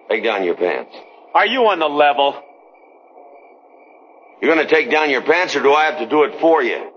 Take down your pants. Are you on the level? You're gonna take down your pants, or do I have to do it for you?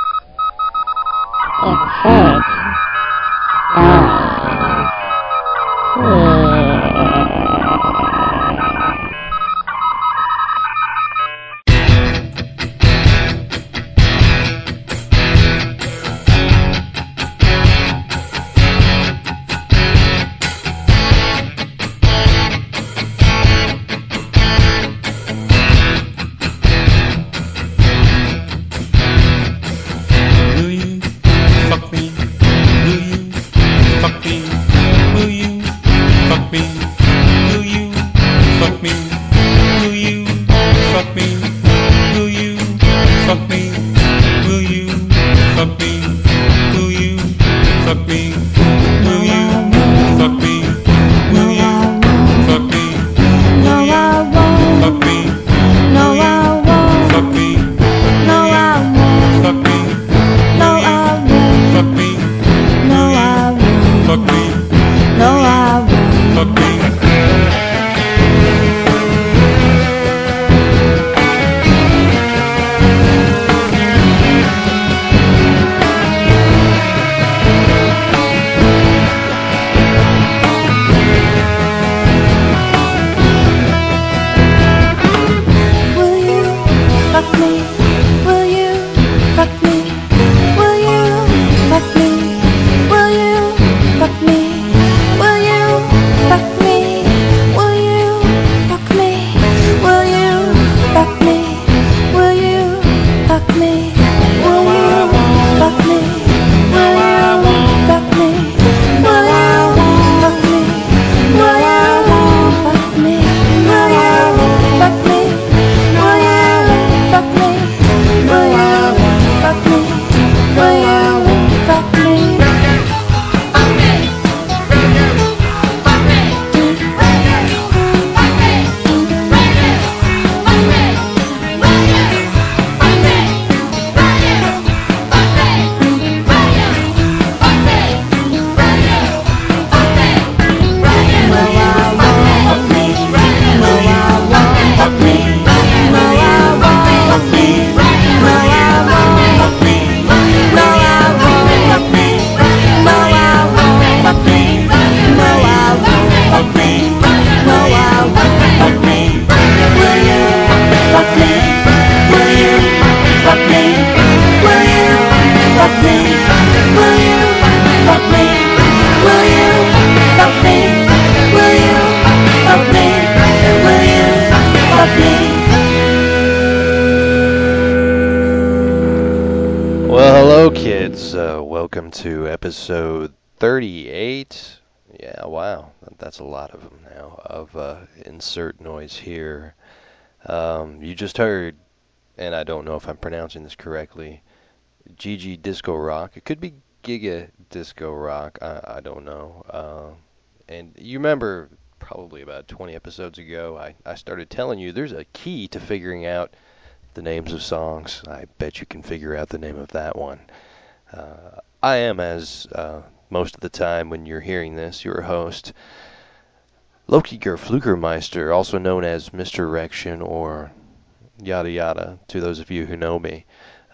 Welcome to episode 38. Yeah, wow, that's a lot of them now, of insert noise here. You just heard, and I don't know if I'm pronouncing this correctly, Gigi Disco Rock. It could be Giga Disco Rock, I don't know. And you remember probably about 20 episodes ago, I started telling you there's a key to figuring out the names of songs. I bet you can figure out the name of that one. I am, as most of the time when you're hearing this, your host, Loki Flugermeister, also known as Mr. Erection or yada yada to those of you who know me.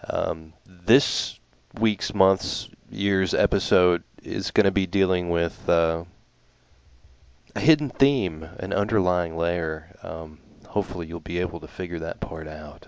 This week's, month's, year's episode is going to be dealing with a hidden theme, an underlying layer. Hopefully you'll be able to figure that part out.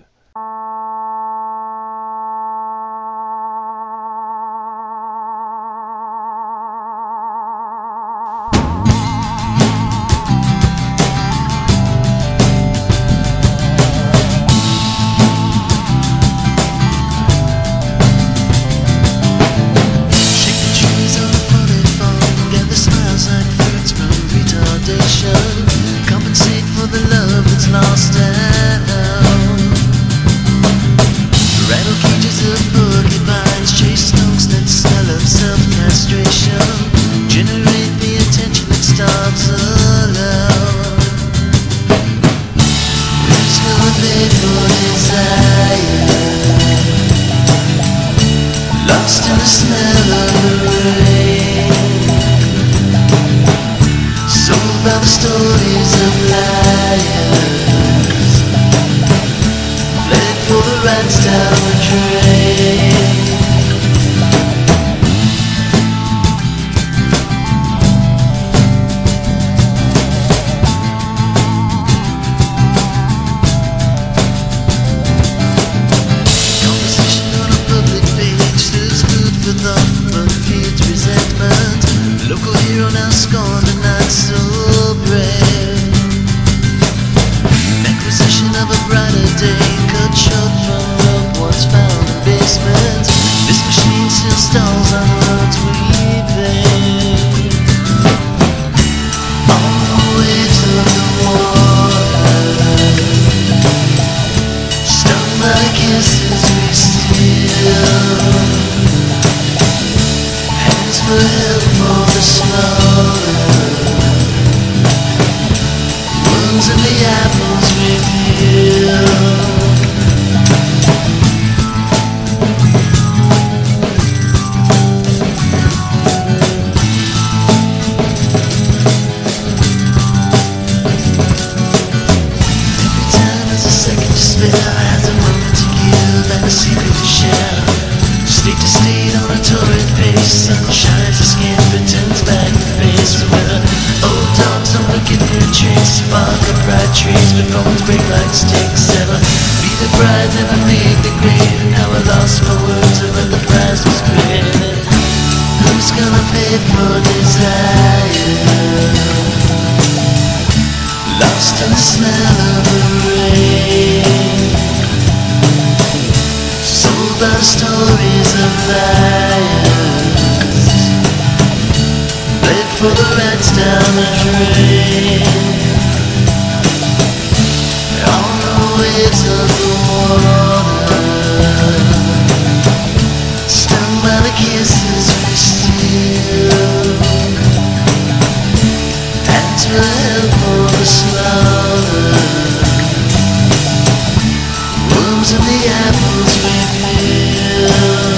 Compensate for the love that's lost out. Rattle cages of porcupines, chase skunks that smell of self-castration. Generate the attention that starts aloud. Who's gonna pay for desire? Lost in the smell of the rain. So by the stories of liars, bled for the rats down the drain. Conversation on a public page stirs food for thought but feeds resentment. Local hero now scorned and not so brave. Acquisition of a brighter day, cut short from rope once found in basements. This machine still stalls on roads we pave. On the waves of the water, stung by the kisses we steal. Hands for help for the slaughter. Worms in the apples we peel. Every time there's a second to spare, has a moment to give and a secret to share. State to state on a torrid pace, sun shines the skin, but turns back the face. Whether old dogs don't forget their tricks, spark a bright trace, but bones break like sticks. Ever be the bride, never make the grade. Now I lost my words, but the prize was great. And who's gonna pay for desire? Lost in the smell of the rain, sold by the stories of liars, bled for the rats down the drain. On the waves of the water, stung by the kisses we steal. Hands will help for the slaughter. Worms in the apples we peel.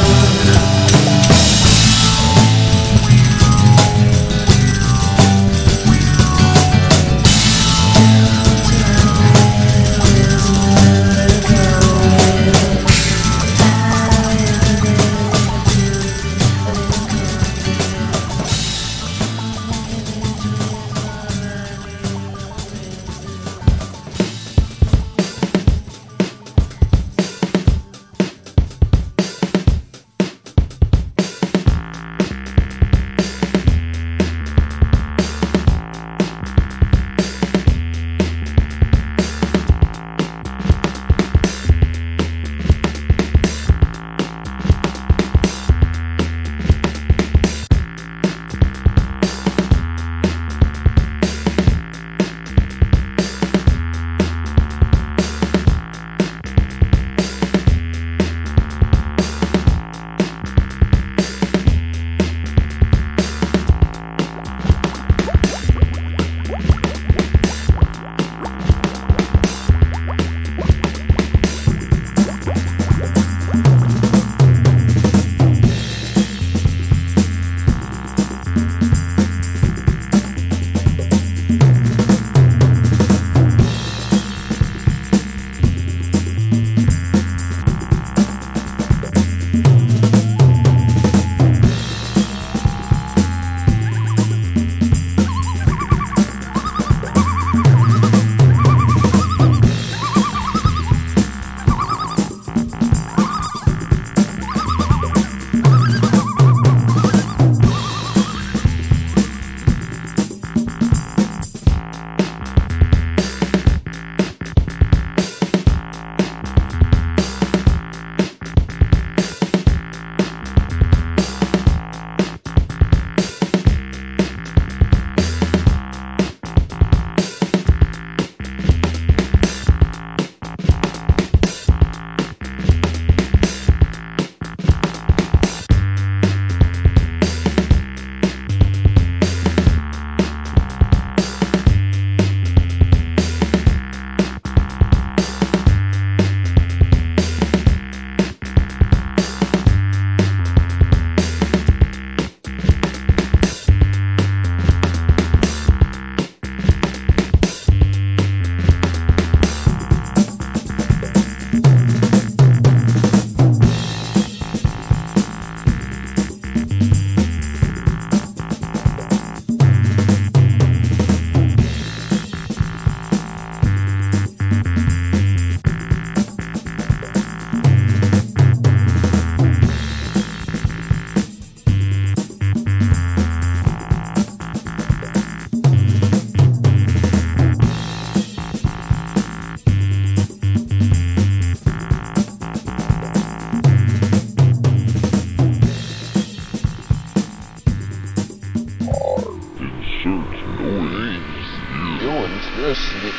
Electricity.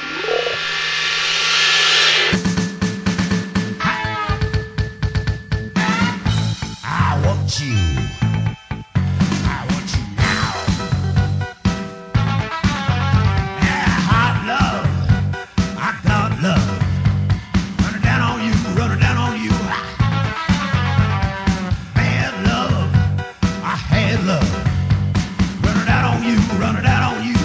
I want you. I want you now. Yeah, hot love. I got love. Running down on you, running down on you. Bad love. I had love. Running down on you, running down on you.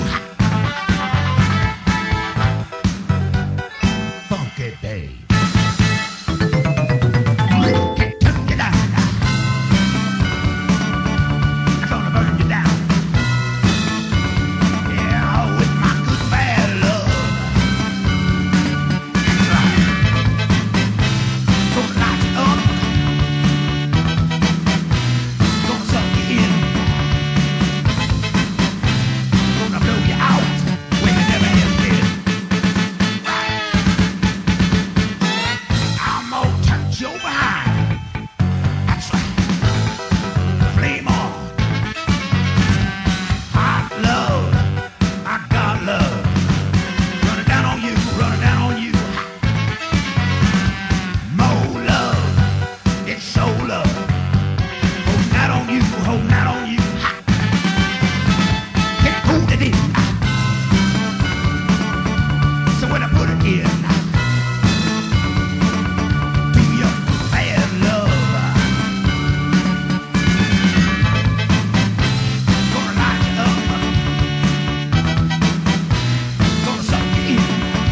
Funky babe. Can't turn you down. I'm gonna burn you down. Yeah, with my good bad love. That's right. Gonna light you up. Gonna suck you in. Gonna blow you out where you never have been. I'm gonna touch your behind. That's right. Flame on. Hot love. I got love. Running down on you, running down on you. More love. It's so love. Holding out on you, holding out on you. Can't hold it in. So when I put it in, be your bad love. Gonna light you up. Gonna suck you in.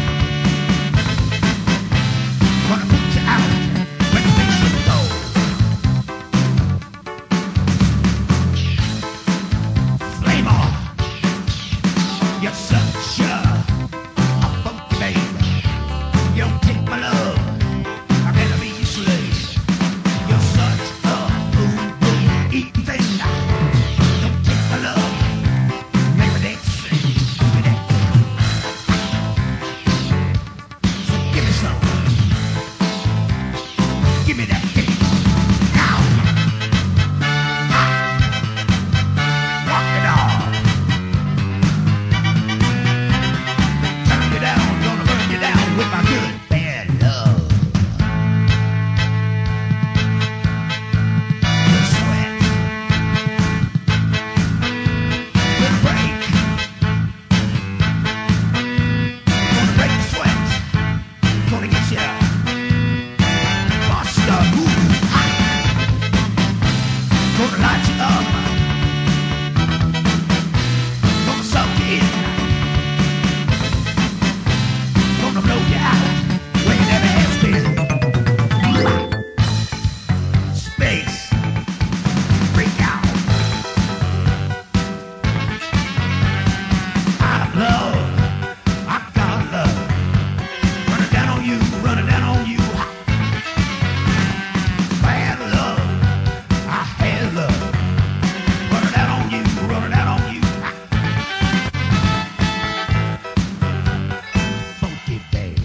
Gonna put you out when the fish go. Flame on. You're such a funky babe. You don't take my love. I better be your slave. You're such a boom boom eating thing. Don't take my love. Maybe that's give me that. So give me some. Give me that thing. Now, walk it off. Turn you down, gonna burn you down with my good bad love. Your sweat will break. Gonna break the sweat. Gonna get you bust a move. Gonna light you up. Gonna suck you in. Gonna blow you out where you never has been. Space. Freak out. Hot love. I got love. Running down on you, running down on you. Bad love. I had love. Running down on you, running down on you. Funky babe.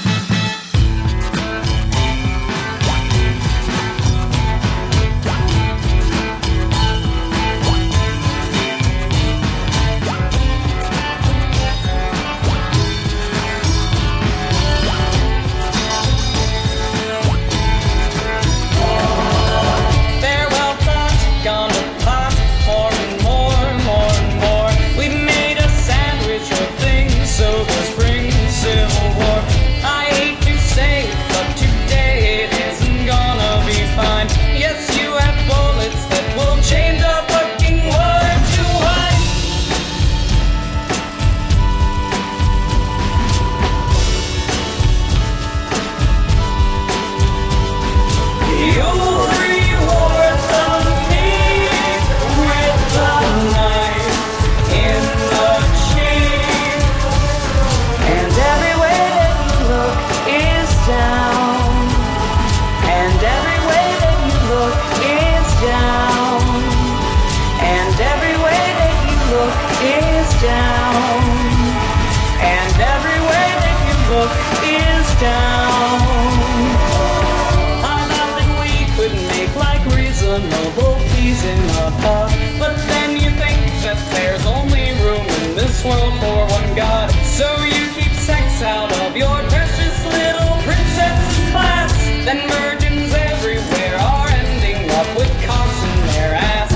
Farewell thoughts, gone to pot, more and more, more and more. We made a sandwich of things, so the spring civil war. I hate to say it, but today it isn't gonna be fine. Yes, you have bullets that will change our fucking war to wine. You'll reward me with a knife in the cheek. And everywhere that you look is down. And everywhere that you look is down. And everywhere that you look is down. And everywhere that you look is down. I thought that we could make like reasonable peace in a pot. But then you think that there's only room in this world for one god. So you keep sex out of your precious little princess's class. Then virgins everywhere are ending up with cocks in their ass.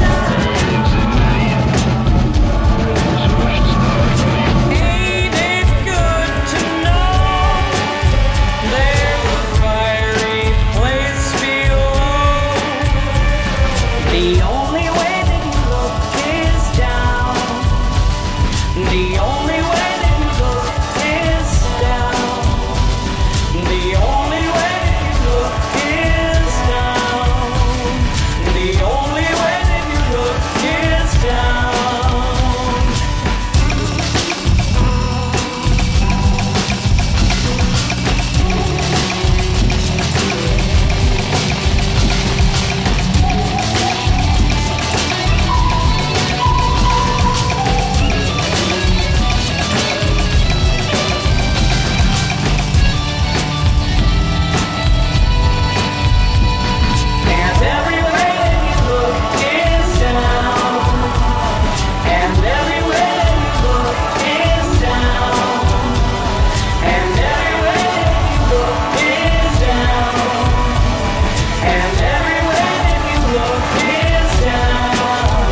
Ain't it good to know there's a fiery place below? The only way that you look is down. The only way that you look is down. The only way that you look is down. The only way that you look is down. And every way that you look is down. And every way that you look is down. And every way that you look is down. And every way that you look is down.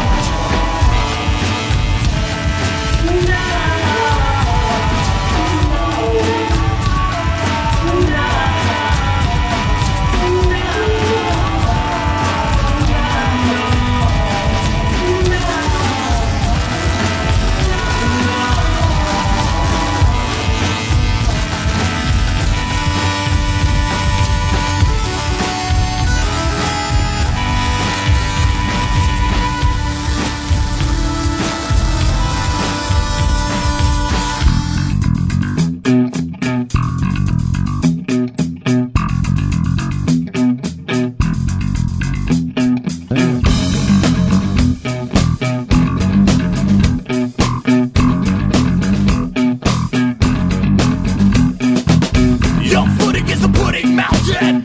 Your footing is a pudding mountain,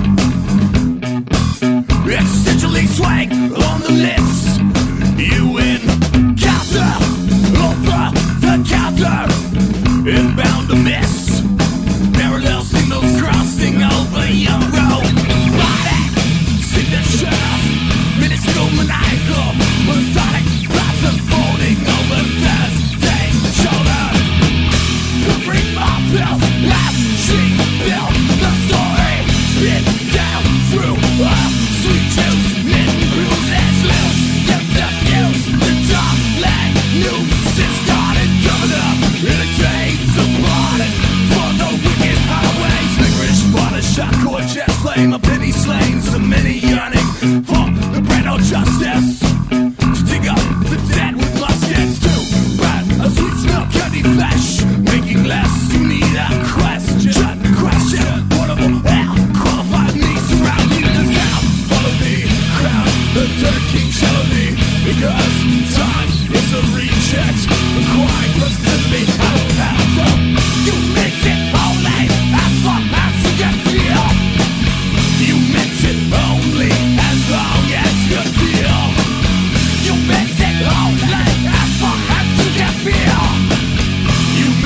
essentially swag on the lips. You encounter over the counter, inbound to miss. Parallel signals crossing over your road. Body signature, minuscule, maniacal, methodic thoughts unfolding over Thursday shoulder. Bring my pills, as she built the story. Spit down through a sweet juice, mint bruises loose. Get the fuse, the top leg news. It started coming up in a days of plotting for the wicked highways. Licorice water, shot, cord, jet flame, a penny slain, so many yearning for the brand of justice. To dig up the dead with muskets to rat a sweet smell candy flesh, making less. You need a question, portable hell, qualified me, surround you the sound. Follow me, crown, the dirt king shallow me, because time is a reject. Acquiring presence to me, I don't have to. You mix it only as long as you can feel. You mix it only as long as you feel. You mix it only as long as you can feel. You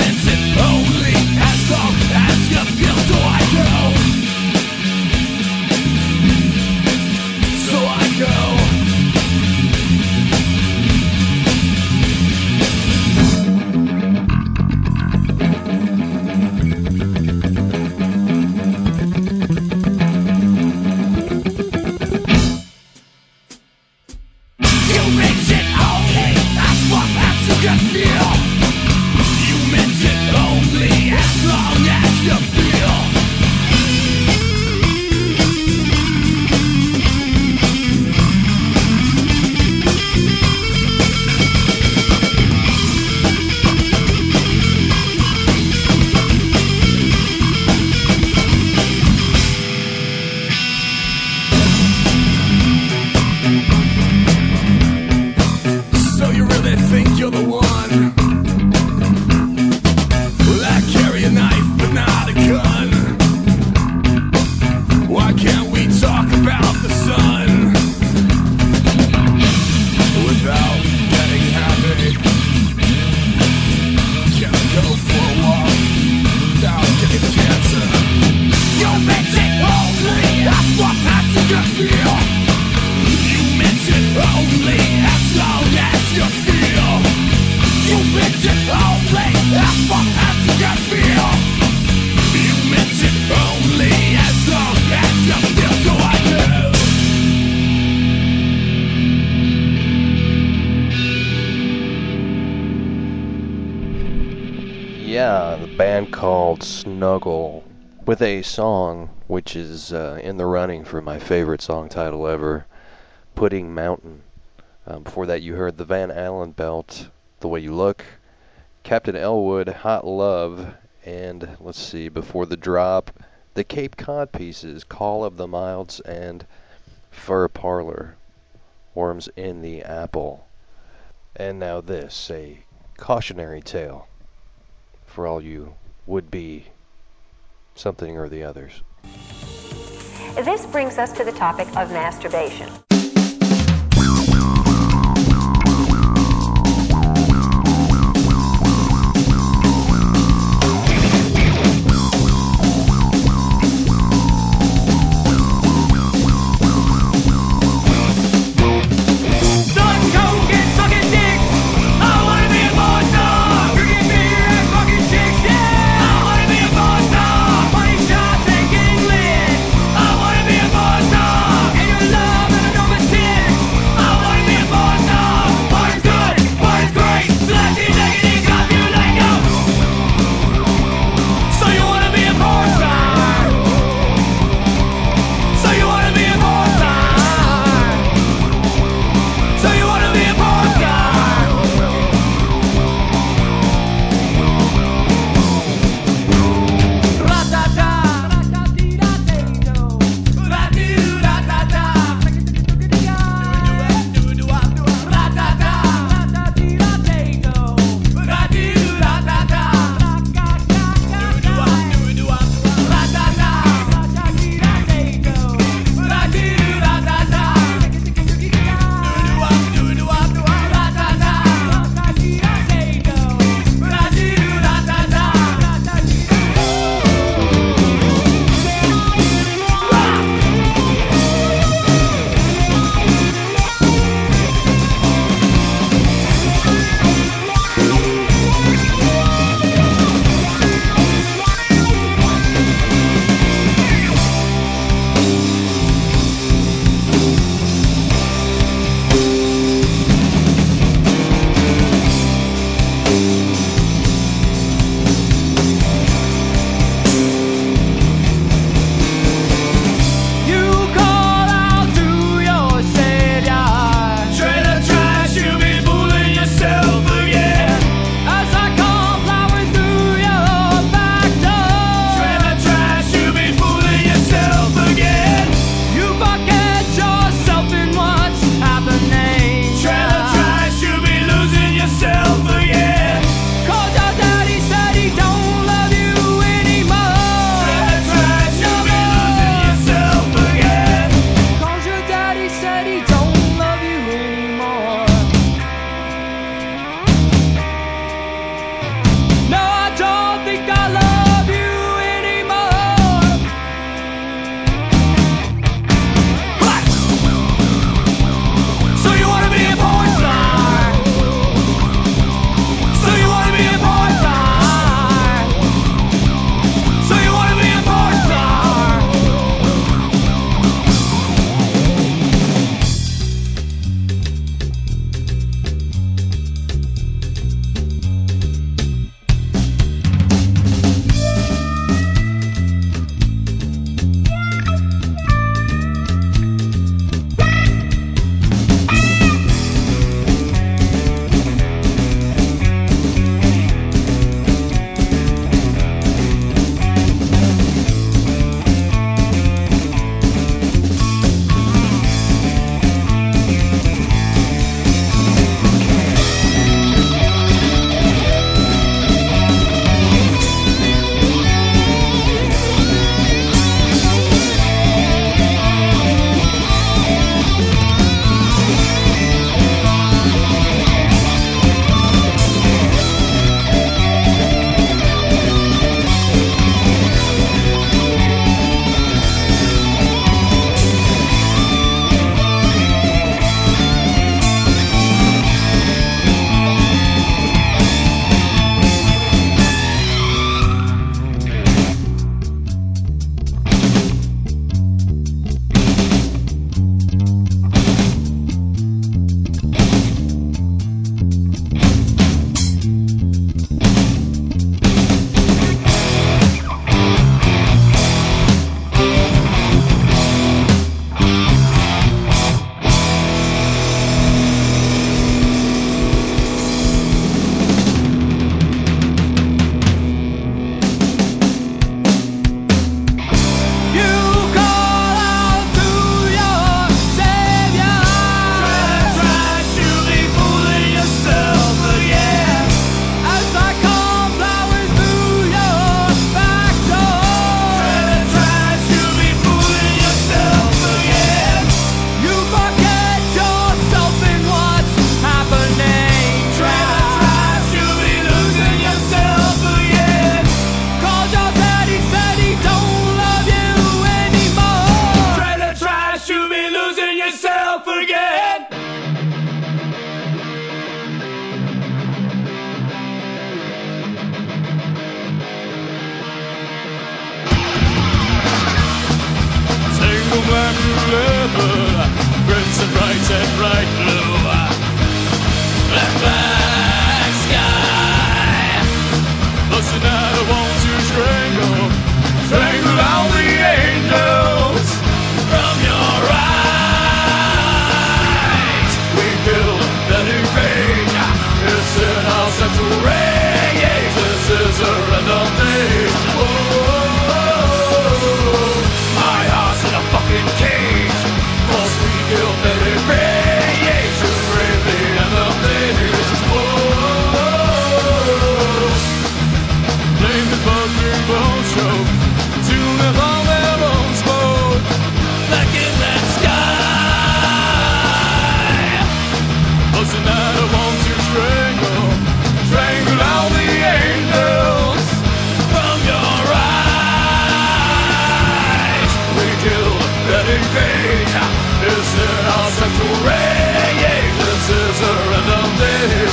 Yeah, the band called Snuggle with a song which is in the running for my favorite song title ever, Pudding Mountain. Before that, you heard the Van Allen Belt, The Way You Look, Captain Elwood, Hot Love, and let's see, before the drop, the Cape Cod Pieces, Call of the Milds, and Fur Parlor, Worms in the Apple. And now this, a cautionary tale for all you would-be something or the others. This brings us to the topic of masturbation. I wanna be a boss dog, and your love and I don't level. Crimson bright and bright blue. Black, black sky. But tonight I want to strangle all the angels from your eyes. We kill Betty Page. It's in our central rage. This is a random day. My heart's in a fucking cage. Cause we kill Betty Page. To bring the end of days. Blame the fucking bone show. Tune of all their bones smoke. Back in that sky. But tonight I want to strangle all the angels from your eyes. We kill Betty Page. It's in our central rage. This is a random day.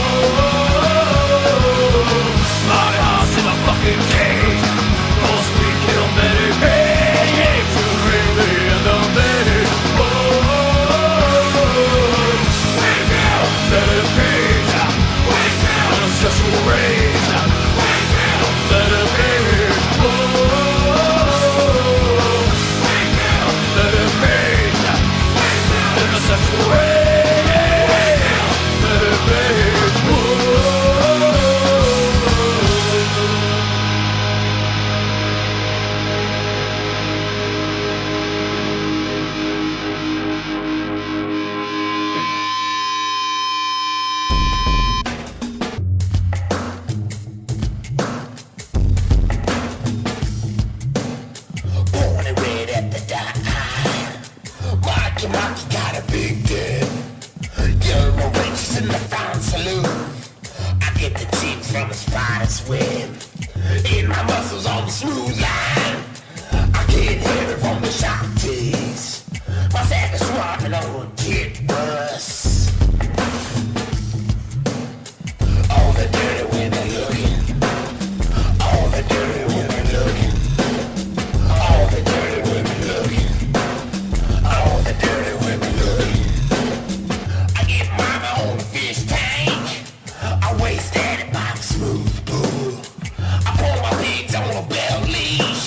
My heart's in a fucking cage. Cause we kill Betty Page. To bring the end of days. We kill Betty Page. We kill ancestral rage. We kill Betty Page. We kill Betty Page. We kill ancestral rage. Betty Page. Born and red at the dot. Marky Marky got a big dick. Young wenches in the fountain saloon. I get the tip from a spider's web. In my muscles on the smooth line. I get heavy from the sharp teeth. My sack is swapping on a kid bus. All the dirty women looking. All the dirty women looking. All the dirty women looking. All the dirty women looking. I get mama on the fish tank. I waste daddy by the smooth pool. I pull my pigs on a bell leash.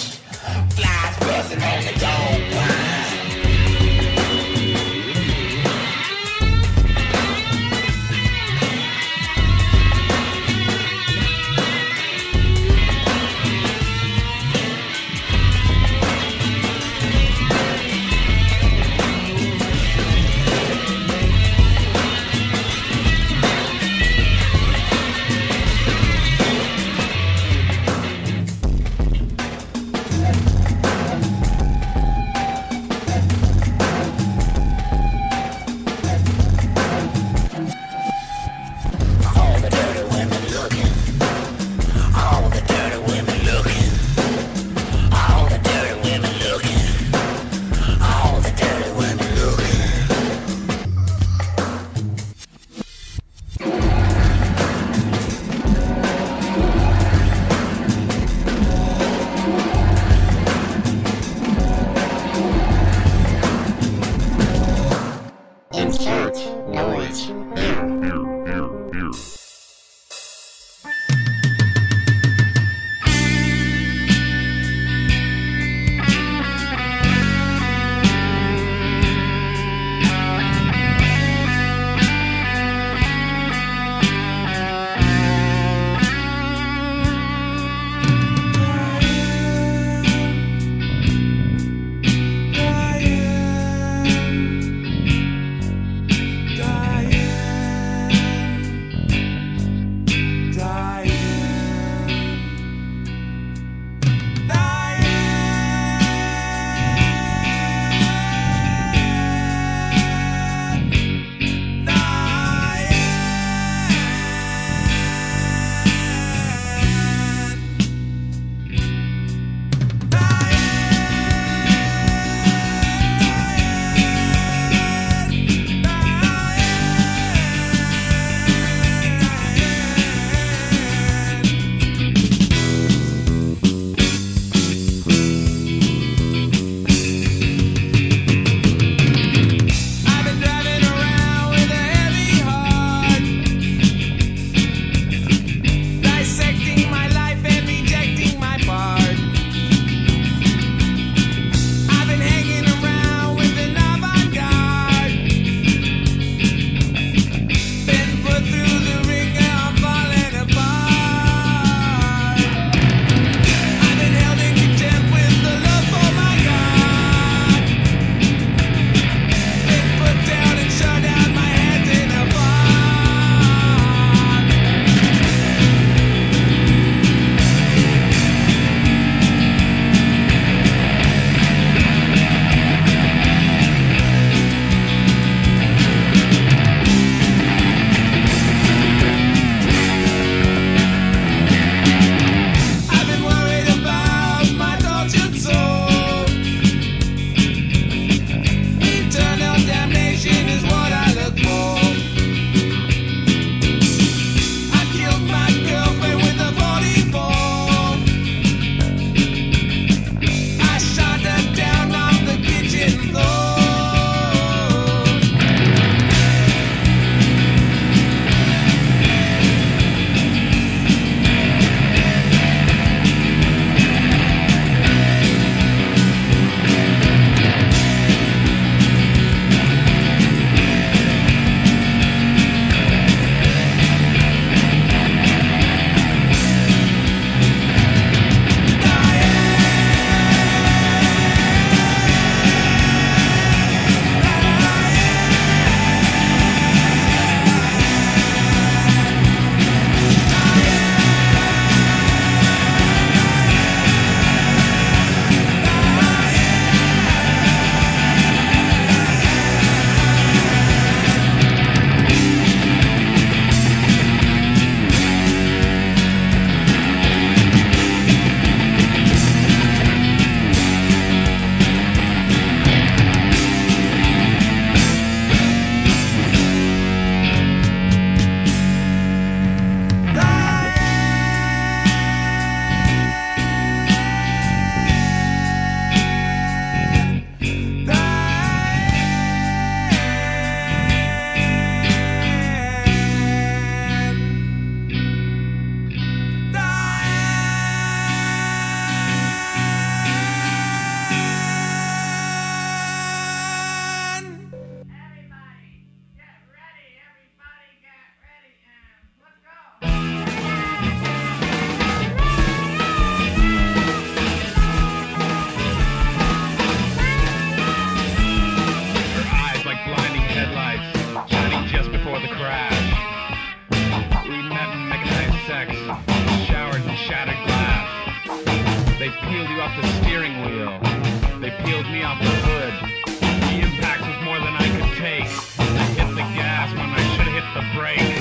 showers of shattered glass. They peeled you off the steering wheel. They peeled me off the hood. The impact was more than I could take. I hit the gas when I should have hit the brake.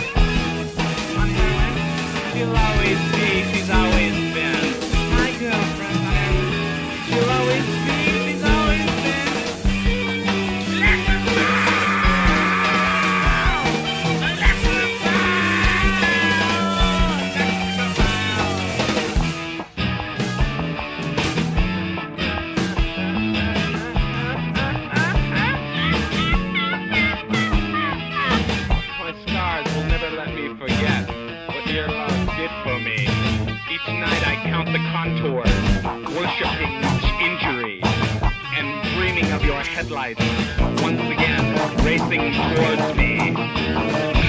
She'll always be, she's always been my girlfriend, honey. She'll always be, she's always been. My scars will never let me forget what your love did for me. Each night I count the contours, worshipping each injury, and dreaming of your headlights once again racing towards me.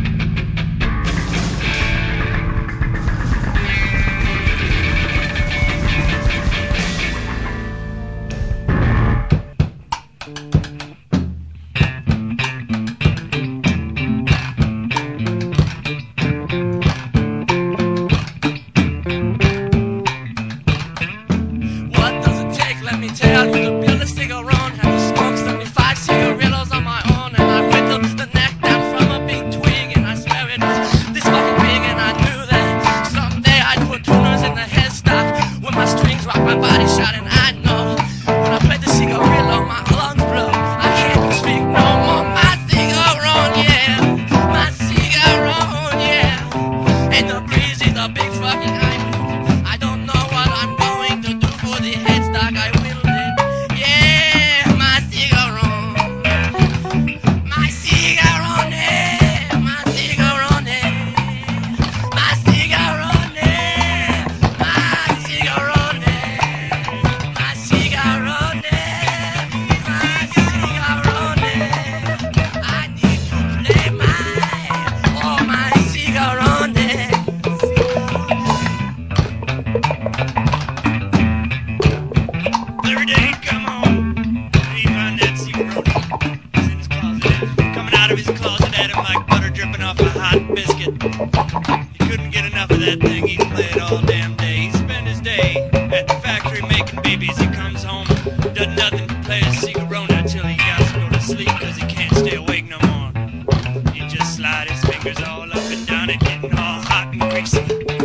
What does it take? Let me tell you to build a cigarette. Had to smoke 75 cigarillos on my own, and I whittled the neck down from a big twig, and I swear it was this fucking big, and I knew that someday I'd put tuners in the headstock when my strings rock my body shot, and I know when I played the cigarillo, my lungs blew. I can't speak no more. My cigarette, yeah, my cigarette, yeah, and the breeze is a big fucking hype. I don't know what I'm going to do for the headstock. I will it. Yeah, my cigarette. My cigarette. My cigarette. My cigarette. My cigarette. My cigarette. My cigarette. I need to play my cigarette. Every day he'd come home, and he'd find that cigarette. He's in his closet. Coming out of his closet at him like butter dripping off a hot biscuit. He couldn't get enough of that thing. He'd play it all damn day. He'd spend his day at the factory making babies. He comes home, does nothing but play his cigarette till he got to go to sleep because he can't stay awake no more. He'd just slide his fingers all up and down it, getting all hot and greasy.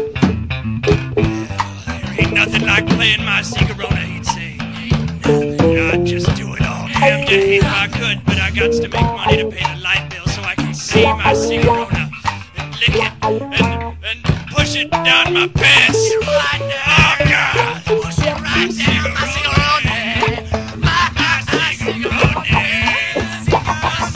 There ain't nothing like playing my cigarette, he'd say. I'd just do it all damn day if I could, but I got to make money to pay the light bill so I can see my cigarette and lick it and push it down my pants. Oh, God. Push it right down my cigarette. My cigarette. My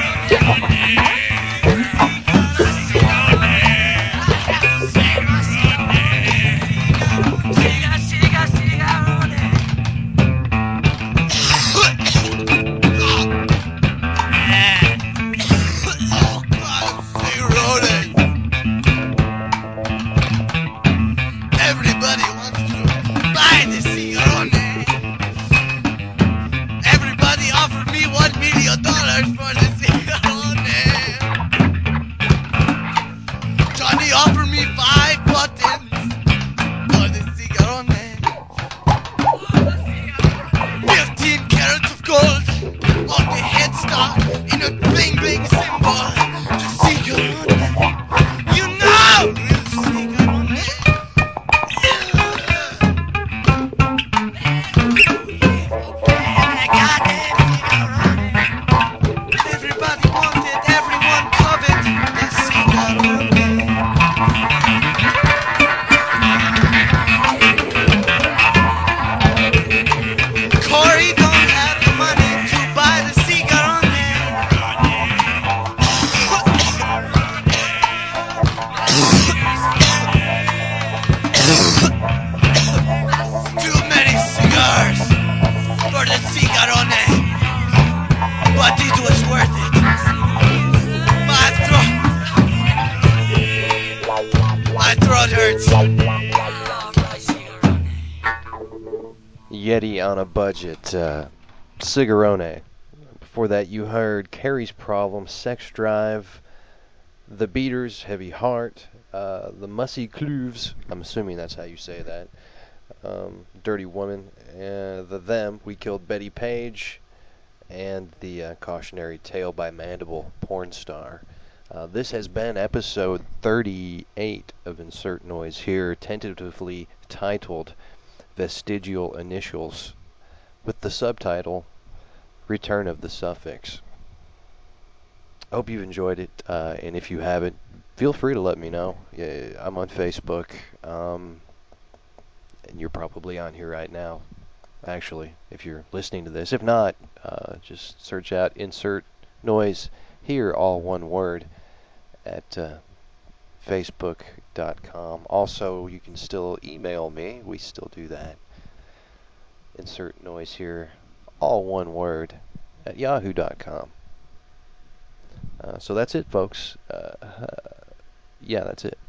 Everybody wants to buy the cigarette. Everybody offered me $1 million for the cigarette. Johnny offered me 5 buttons for the cigarette. 15 carats of gold on the headstock in a bling bling symbol. The cigarette. You know the cigarette. Everybody wanted, everyone coveted the cigarette. Corey don't have the money to buy the cigarette. Too many cigars for the cigarette, but it was worth it. My throat hurts. Yeti on a budget. Cigarone. Before that, you heard Carrie's Problem, Sex Drive, The Beaters, Heavy Heart, the Mussy Cloves, I'm assuming that's how you say that. Dirty Woman, the Them, We Killed Betty Page, and the Cautionary Tale by Mandible, Porn Star. This has been episode 38 of Insert Noise here, tentatively titled Vestigial Initials, with the subtitle Return of the Suffix. I hope you've enjoyed it, and if you haven't, feel free to let me know. Yeah, I'm on Facebook, and you're probably on here right now, actually, if you're listening to this. If not, just search out Insert Noise here, all one word, at facebook.com. Also, you can still email me. We still do that. Insert Noise here, all one word, at yahoo.com. So that's it, folks. Yeah, that's it.